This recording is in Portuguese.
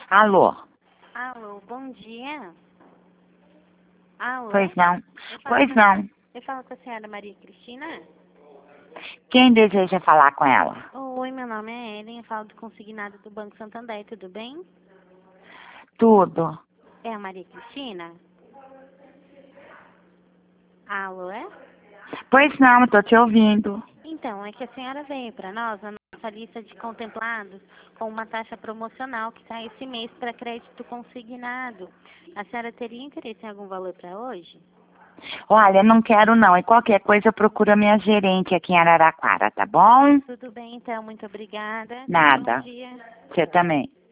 Alô? Alô, bom dia. Alô? Pois não. Eu falo Pois com- não. Eu falo com a senhora Maria Cristina? Quem deseja falar com ela? Oi, meu nome é Ellen, eu falo do consignado do Banco Santander, tudo bem? Tudo. É a Maria Cristina? Alô, é? Pois não, tô te ouvindo. Então, é que a senhora veio para nós, na nossa lista de contemplados, com uma taxa promocional que está esse mês para crédito consignado. A senhora teria interesse em algum valor para hoje? Olha, não quero não. E qualquer coisa procura minha gerente aqui em Araraquara, tá bom? Tudo bem, então, muito obrigada. Tenha um bom Nada. dia. Você também.